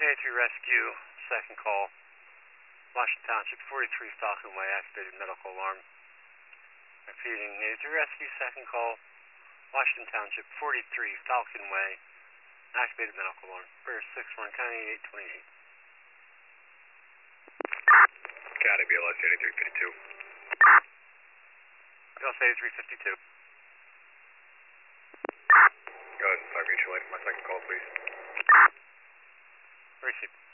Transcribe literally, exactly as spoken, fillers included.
eighty-three Rescue, second call. Washington Township, forty-three Falcon Way, activated medical alarm. Repeating, eighty-three Rescue, second call. Washington Township, forty-three Falcon Way, activated medical alarm. Bear six one, County eight twenty-eight. County B L S eighty-three fifty-two. B L S eighty-three fifty-two. Go ahead and start mutual aid for my second call, please. Receive.